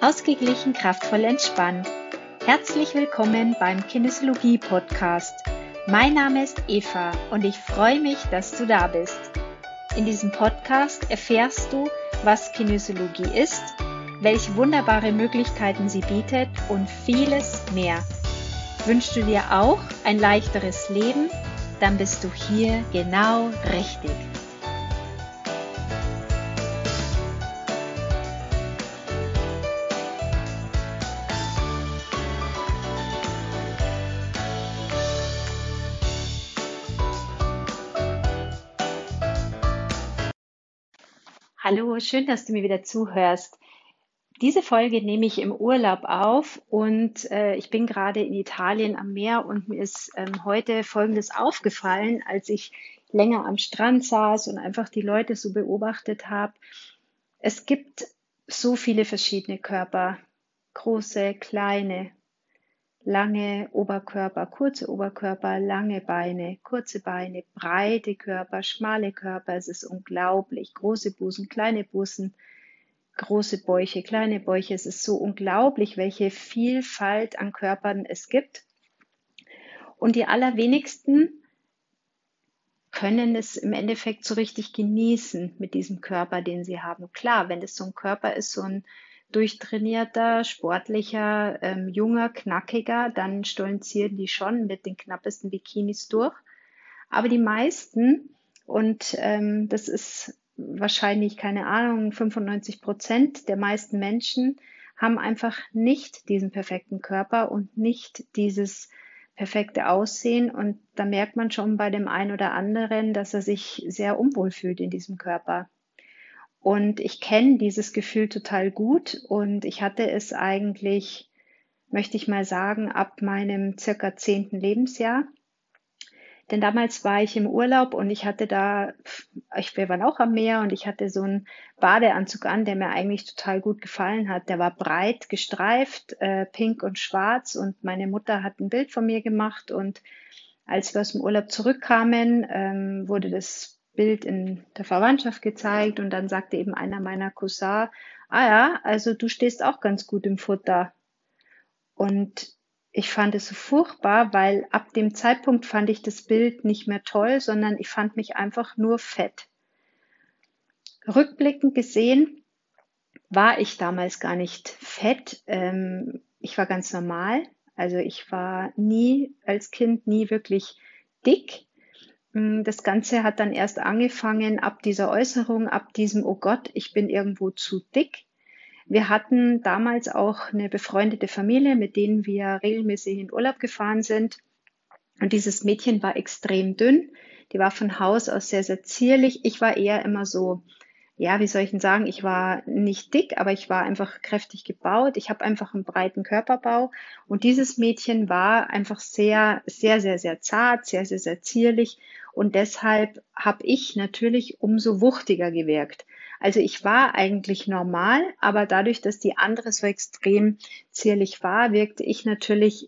Ausgeglichen, kraftvoll, entspannt. Herzlich willkommen beim Kinesiologie-Podcast. Mein Name ist Eva und ich freue mich, dass du da bist. In diesem Podcast erfährst du, was Kinesiologie ist, welche wunderbare Möglichkeiten sie bietet und vieles mehr. Wünschst du dir auch ein leichteres Leben? Dann bist du hier genau richtig. Hallo, schön, dass du mir wieder zuhörst. Diese Folge nehme ich im Urlaub auf und ich bin gerade in Italien am Meer und mir ist heute Folgendes aufgefallen, als ich länger am Strand saß und einfach die Leute so beobachtet habe. Es gibt so viele verschiedene Körper, große, kleine, lange Oberkörper, lange Beine, kurze Beine, breite Körper, schmale Körper. Es ist unglaublich. Große Busen, kleine Busen, große Bäuche, kleine Bäuche. Es ist so unglaublich, welche Vielfalt an Körpern es gibt. Und die allerwenigsten können es im Endeffekt so richtig genießen mit diesem Körper, den sie haben. Klar, wenn es so ein Körper ist, so ein durchtrainierter, sportlicher, junger, knackiger, dann stolzieren die schon mit den knappesten Bikinis durch. Aber die meisten, und das ist wahrscheinlich, keine Ahnung, 95% der meisten Menschen haben einfach nicht diesen perfekten Körper und nicht dieses perfekte Aussehen. Und da merkt man schon bei dem einen oder anderen, dass er sich sehr unwohl fühlt in diesem Körper. Und ich kenne dieses Gefühl total gut und ich hatte es eigentlich, möchte ich mal sagen, ab meinem circa 10. Lebensjahr. Denn damals war ich im Urlaub und wir waren auch am Meer und ich hatte so einen Badeanzug an, der mir eigentlich total gut gefallen hat. Der war breit gestreift, pink und schwarz und meine Mutter hat ein Bild von mir gemacht und als wir aus dem Urlaub zurückkamen, wurde das Bild in der Verwandtschaft gezeigt und dann sagte eben einer meiner Cousins, ah ja, also du stehst auch ganz gut im Futter. Und ich fand es so furchtbar, weil ab dem Zeitpunkt fand ich das Bild nicht mehr toll, sondern ich fand mich einfach nur fett. Rückblickend gesehen war ich damals gar nicht fett. Ich war ganz normal. Also ich war als Kind nie wirklich dick. Das Ganze hat dann erst angefangen ab dieser Äußerung, ab diesem, oh Gott, ich bin irgendwo zu dick. Wir hatten damals auch eine befreundete Familie, mit denen wir regelmäßig in Urlaub gefahren sind. Und dieses Mädchen war extrem dünn. Die war von Haus aus sehr, sehr zierlich. Ich war eher immer so, ja, wie soll ich denn sagen, ich war nicht dick, aber ich war einfach kräftig gebaut. Ich habe einfach einen breiten Körperbau. Und dieses Mädchen war einfach sehr, sehr, sehr, sehr zart, sehr, sehr, sehr zierlich. Und deshalb habe ich natürlich umso wuchtiger gewirkt. Also ich war eigentlich normal, aber dadurch, dass die andere so extrem zierlich war, wirkte ich natürlich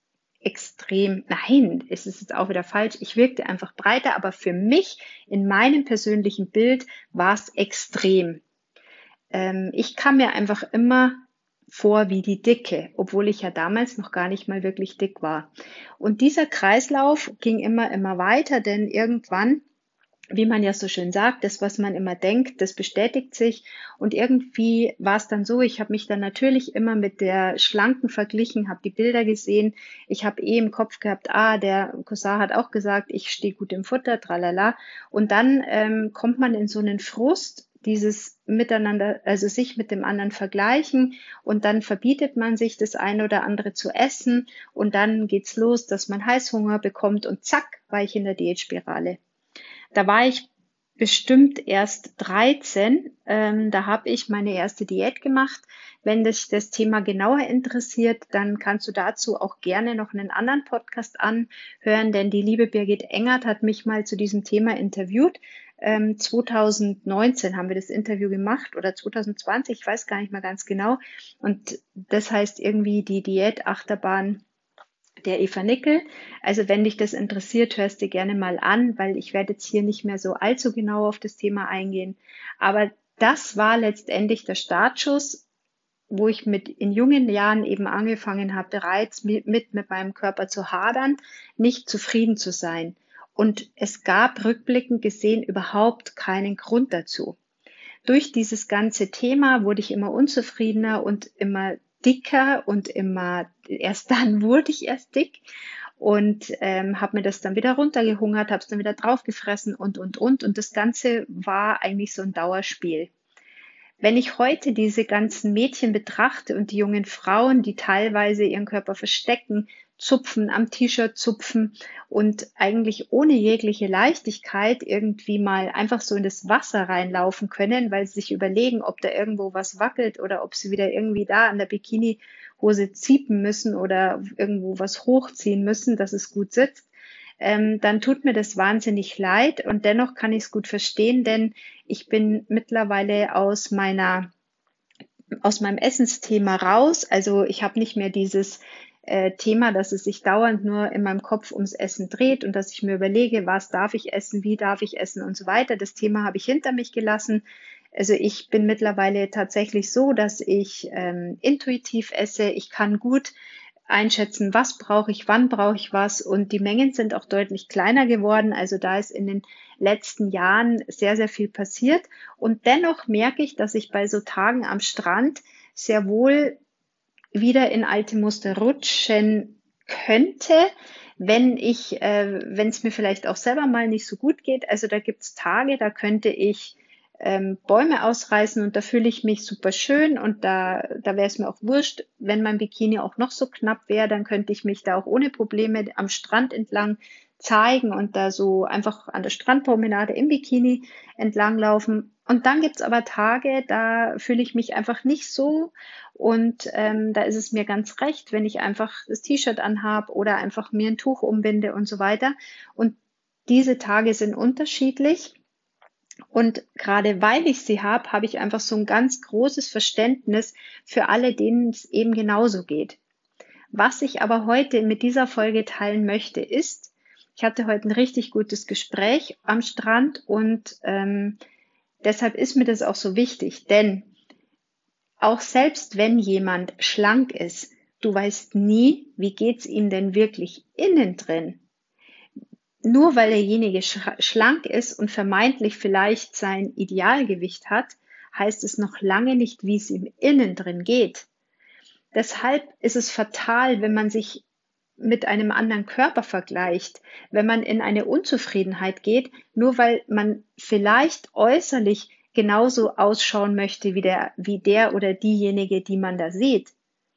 es ist jetzt auch wieder falsch, ich wirkte einfach breiter, aber für mich in meinem persönlichen Bild war es extrem. Ich kam mir einfach immer vor wie die Dicke, obwohl ich ja damals noch gar nicht mal wirklich dick war. Und dieser Kreislauf ging immer weiter, denn irgendwann, wie man ja so schön sagt, das, was man immer denkt, das bestätigt sich. Und irgendwie war es dann so, ich habe mich dann natürlich immer mit der Schlanken verglichen, habe die Bilder gesehen. Ich habe im Kopf gehabt, der Cousin hat auch gesagt, ich stehe gut im Futter, tralala. Und dann kommt man in so einen Frust, dieses Miteinander, also sich mit dem anderen vergleichen und dann verbietet man sich das eine oder andere zu essen und dann geht's los, dass man Heißhunger bekommt und zack, war ich in der Diätspirale. Da war ich bestimmt erst 13. Da habe ich meine erste Diät gemacht. Wenn dich das Thema genauer interessiert, dann kannst du dazu auch gerne noch einen anderen Podcast anhören, denn die liebe Birgit Engert hat mich mal zu diesem Thema interviewt. 2019 haben wir das Interview gemacht oder 2020, ich weiß gar nicht mehr ganz genau. Und das heißt irgendwie die Diätachterbahn der Eva Nickel. Also wenn dich das interessiert, hörst dir gerne mal an, weil ich werde jetzt hier nicht mehr so allzu genau auf das Thema eingehen. Aber das war letztendlich der Startschuss, wo ich in jungen Jahren eben angefangen habe, bereits mit meinem Körper zu hadern, nicht zufrieden zu sein. Und es gab rückblickend gesehen überhaupt keinen Grund dazu. Durch dieses ganze Thema wurde ich immer unzufriedener und immer dicker und erst dann wurde ich erst dick und habe mir das dann wieder runtergehungert, habe es dann wieder draufgefressen und. Und das Ganze war eigentlich so ein Dauerspiel. Wenn ich heute diese ganzen Mädchen betrachte und die jungen Frauen, die teilweise ihren Körper verstecken, zupfen, am T-Shirt zupfen und eigentlich ohne jegliche Leichtigkeit irgendwie mal einfach so in das Wasser reinlaufen können, weil sie sich überlegen, ob da irgendwo was wackelt oder ob sie wieder irgendwie da an der Bikinihose ziepen müssen oder irgendwo was hochziehen müssen, dass es gut sitzt, dann tut mir das wahnsinnig leid und dennoch kann ich es gut verstehen, denn ich bin mittlerweile aus meinem Essensthema raus. Also ich habe nicht mehr dieses Thema, dass es sich dauernd nur in meinem Kopf ums Essen dreht und dass ich mir überlege, was darf ich essen, wie darf ich essen und so weiter. Das Thema habe ich hinter mich gelassen. Also ich bin mittlerweile tatsächlich so, dass ich intuitiv esse. Ich kann gut einschätzen, was brauche ich, wann brauche ich was und die Mengen sind auch deutlich kleiner geworden. Also da ist in den letzten Jahren sehr, sehr viel passiert und dennoch merke ich, dass ich bei so Tagen am Strand sehr wohl wieder in alte Muster rutschen könnte, wenn es mir vielleicht auch selber mal nicht so gut geht. Also da gibt's Tage, da könnte ich Bäume ausreißen und da fühle ich mich super schön und da wäre es mir auch wurscht, wenn mein Bikini auch noch so knapp wäre, dann könnte ich mich da auch ohne Probleme am Strand entlang zeigen und da so einfach an der Strandpromenade im Bikini entlang laufen. Und dann gibt's aber Tage, da fühle ich mich einfach nicht so und da ist es mir ganz recht, wenn ich einfach das T-Shirt anhab oder einfach mir ein Tuch umbinde und so weiter. Und diese Tage sind unterschiedlich. Und gerade weil ich sie habe ich einfach so ein ganz großes Verständnis für alle, denen es eben genauso geht. Was ich aber heute mit dieser Folge teilen möchte, ist, ich hatte heute ein richtig gutes Gespräch am Strand und deshalb ist mir das auch so wichtig, denn auch selbst wenn jemand schlank ist, du weißt nie, wie geht's ihm denn wirklich innen drin. Nur weil derjenige schlank ist und vermeintlich vielleicht sein Idealgewicht hat, heißt es noch lange nicht, wie es ihm innen drin geht. Deshalb ist es fatal, wenn man sich mit einem anderen Körper vergleicht, wenn man in eine Unzufriedenheit geht, nur weil man vielleicht äußerlich genauso ausschauen möchte wie der oder diejenige, die man da sieht.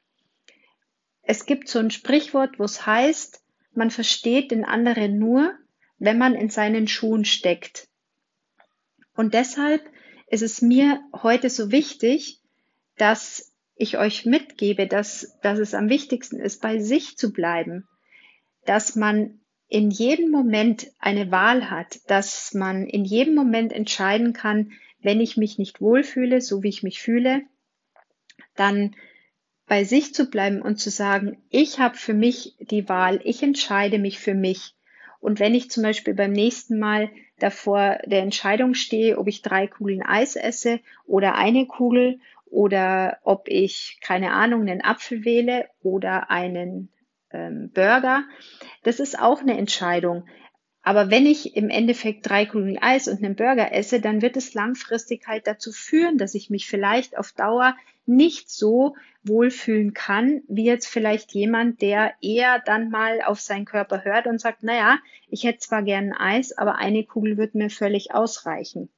Es gibt so ein Sprichwort, wo es heißt, man versteht den anderen nur, wenn man in seinen Schuhen steckt. Und deshalb ist es mir heute so wichtig, dass ich euch mitgebe, dass es am wichtigsten ist, bei sich zu bleiben, dass man in jedem Moment eine Wahl hat, dass man in jedem Moment entscheiden kann, wenn ich mich nicht wohlfühle, so wie ich mich fühle, dann bei sich zu bleiben und zu sagen, ich habe für mich die Wahl, ich entscheide mich für mich. Und wenn ich zum Beispiel beim nächsten Mal davor der Entscheidung stehe, ob ich 3 Kugeln Eis esse oder eine Kugel oder ob ich, keine Ahnung, einen Apfel wähle oder einen Burger, das ist auch eine Entscheidung. Aber wenn ich im Endeffekt 3 Kugeln Eis und einen Burger esse, dann wird es langfristig halt dazu führen, dass ich mich vielleicht auf Dauer nicht so wohlfühlen kann, wie jetzt vielleicht jemand, der eher dann mal auf seinen Körper hört und sagt, naja, ich hätte zwar gern Eis, aber eine Kugel wird mir völlig ausreichen.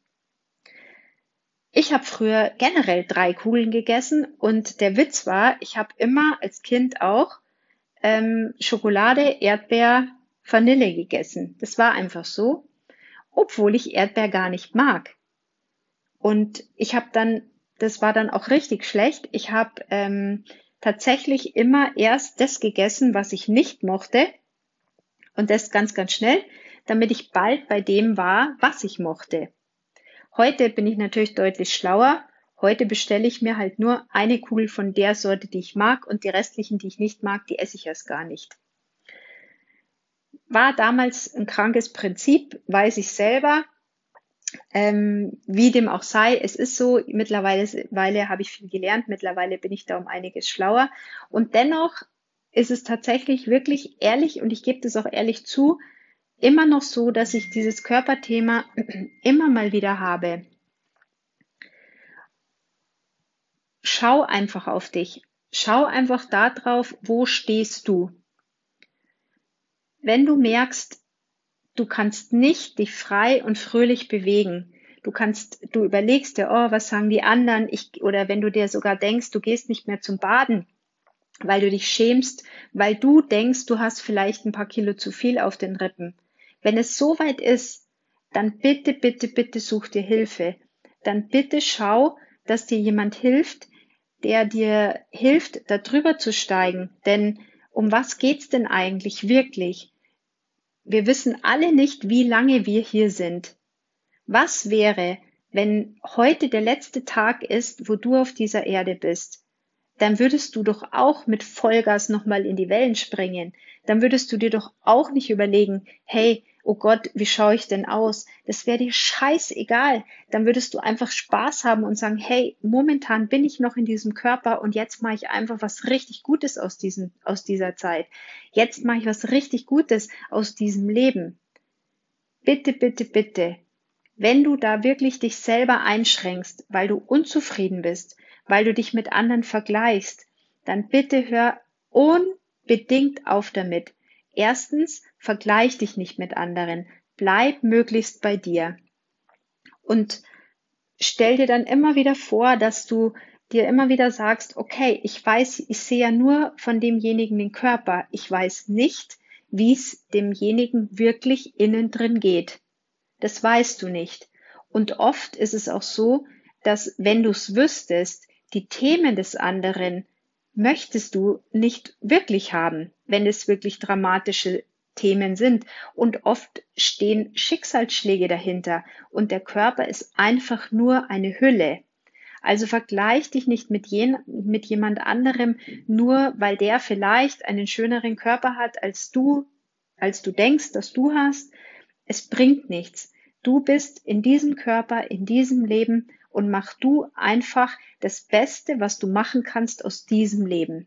Ich habe früher generell 3 Kugeln gegessen und der Witz war, ich habe immer als Kind auch Schokolade, Erdbeer, Vanille gegessen. Das war einfach so, obwohl ich Erdbeer gar nicht mag. Und das war dann auch richtig schlecht. Ich habe tatsächlich immer erst das gegessen, was ich nicht mochte und das ganz, ganz schnell, damit ich bald bei dem war, was ich mochte. Heute bin ich natürlich deutlich schlauer. Heute bestelle ich mir halt nur eine Kugel von der Sorte, die ich mag und die restlichen, die ich nicht mag, die esse ich erst gar nicht. War damals ein krankes Prinzip, weiß ich selber. Wie dem auch sei, es ist so, mittlerweile habe ich viel gelernt, mittlerweile bin ich da um einiges schlauer. Und dennoch ist es tatsächlich wirklich ehrlich, und ich gebe das auch ehrlich zu, immer noch so, dass ich dieses Körperthema immer mal wieder habe. Schau einfach auf dich. Schau einfach da drauf, wo stehst du. Wenn du merkst, du kannst nicht dich frei und fröhlich bewegen. Du überlegst dir, oh, was sagen die anderen? Oder wenn du dir sogar denkst, du gehst nicht mehr zum Baden, weil du dich schämst, weil du denkst, du hast vielleicht ein paar Kilo zu viel auf den Rippen. Wenn es so weit ist, dann bitte, bitte, bitte such dir Hilfe. Dann bitte schau, dass dir jemand hilft, der dir hilft, da drüber zu steigen. Denn um was geht's denn eigentlich wirklich? Wir wissen alle nicht, wie lange wir hier sind. Was wäre, wenn heute der letzte Tag ist, wo du auf dieser Erde bist? Dann würdest du doch auch mit Vollgas nochmal in die Wellen springen. Dann würdest du dir doch auch nicht überlegen, hey, oh Gott, wie schaue ich denn aus? Das wäre dir scheißegal. Dann würdest du einfach Spaß haben und sagen, hey, momentan bin ich noch in diesem Körper und jetzt mache ich einfach was richtig Gutes aus dieser Zeit. Jetzt mache ich was richtig Gutes aus diesem Leben. Bitte, bitte, bitte. Wenn du da wirklich dich selber einschränkst, weil du unzufrieden bist, weil du dich mit anderen vergleichst, dann bitte hör unbedingt auf damit. Erstens, vergleich dich nicht mit anderen. Bleib möglichst bei dir. Und stell dir dann immer wieder vor, dass du dir immer wieder sagst, okay, ich weiß, ich sehe ja nur von demjenigen den Körper. Ich weiß nicht, wie es demjenigen wirklich innen drin geht. Das weißt du nicht. Und oft ist es auch so, dass wenn du es wüsstest, die Themen des anderen möchtest du nicht wirklich haben, wenn es wirklich dramatische Themen sind. Und oft stehen Schicksalsschläge dahinter und der Körper ist einfach nur eine Hülle. Also vergleich dich nicht mit jemand anderem, nur weil der vielleicht einen schöneren Körper hat als du denkst, dass du hast. Es bringt nichts. Du bist in diesem Körper, in diesem Leben und mach du einfach das Beste, was du machen kannst aus diesem Leben.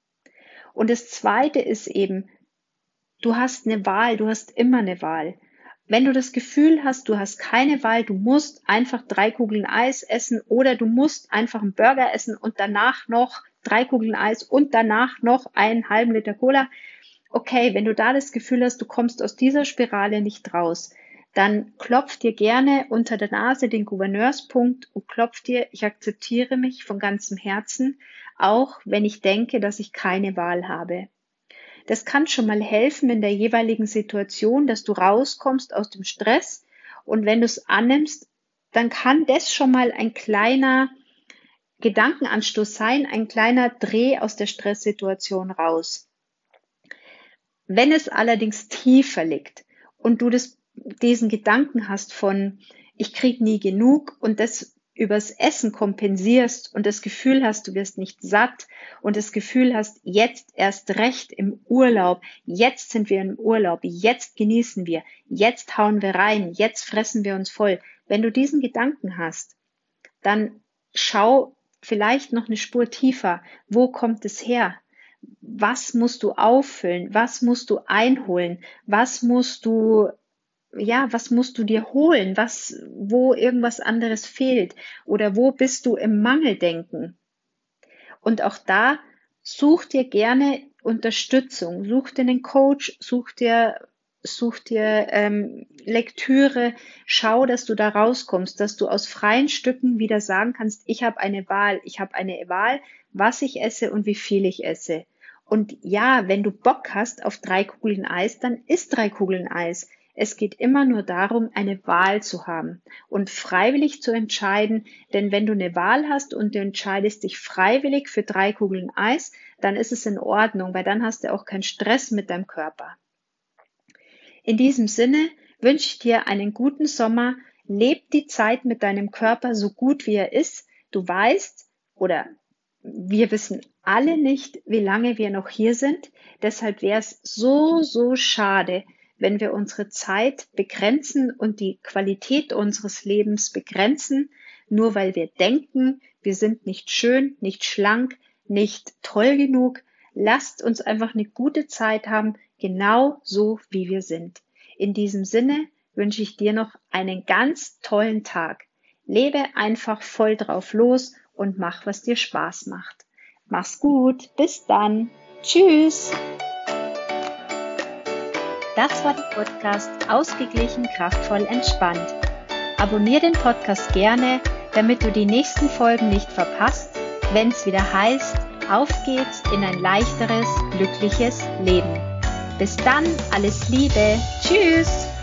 Und das Zweite ist eben, du hast eine Wahl, du hast immer eine Wahl. Wenn du das Gefühl hast, du hast keine Wahl, du musst einfach 3 Kugeln Eis essen oder du musst einfach einen Burger essen und danach noch 3 Kugeln Eis und danach noch einen halben Liter Cola. Okay, wenn du da das Gefühl hast, du kommst aus dieser Spirale nicht raus, dann klopf dir gerne unter der Nase den Gouverneurspunkt und klopf dir, ich akzeptiere mich von ganzem Herzen, auch wenn ich denke, dass ich keine Wahl habe. Das kann schon mal helfen in der jeweiligen Situation, dass du rauskommst aus dem Stress, und wenn du es annimmst, dann kann das schon mal ein kleiner Gedankenanstoß sein, ein kleiner Dreh aus der Stresssituation raus. Wenn es allerdings tiefer liegt und du diesen Gedanken hast von, ich krieg nie genug und das übers Essen kompensierst und das Gefühl hast, du wirst nicht satt und das Gefühl hast, jetzt erst recht im Urlaub, jetzt sind wir im Urlaub, jetzt genießen wir, jetzt hauen wir rein, jetzt fressen wir uns voll. Wenn du diesen Gedanken hast, dann schau vielleicht noch eine Spur tiefer. Wo kommt es her? Was musst du auffüllen? Was musst du einholen? Was musst du dir holen? Wo irgendwas anderes fehlt? Oder wo bist du im Mangeldenken? Und auch da such dir gerne Unterstützung. Such dir einen Coach, such dir Lektüre, schau, dass du da rauskommst, dass du aus freien Stücken wieder sagen kannst, ich habe eine Wahl, was ich esse und wie viel ich esse. Und ja, wenn du Bock hast auf 3 Kugeln Eis, dann isst 3 Kugeln Eis. Es geht immer nur darum, eine Wahl zu haben und freiwillig zu entscheiden, denn wenn du eine Wahl hast und du entscheidest dich freiwillig für 3 Kugeln Eis, dann ist es in Ordnung, weil dann hast du auch keinen Stress mit deinem Körper. In diesem Sinne wünsche ich dir einen guten Sommer. Leb die Zeit mit deinem Körper so gut wie er ist. Du weißt oder wir wissen alle nicht, wie lange wir noch hier sind. Deshalb wäre es so, so schade, wenn wir unsere Zeit begrenzen und die Qualität unseres Lebens begrenzen, nur weil wir denken, wir sind nicht schön, nicht schlank, nicht toll genug. Lasst uns einfach eine gute Zeit haben, genau so wie wir sind. In diesem Sinne wünsche ich dir noch einen ganz tollen Tag. Lebe einfach voll drauf los und mach, was dir Spaß macht. Mach's gut, bis dann. Tschüss. Das war der Podcast Ausgeglichen, kraftvoll, entspannt. Abonniere den Podcast gerne, damit du die nächsten Folgen nicht verpasst, wenn es wieder heißt, auf geht's in ein leichteres, glückliches Leben. Bis dann, alles Liebe. Tschüss.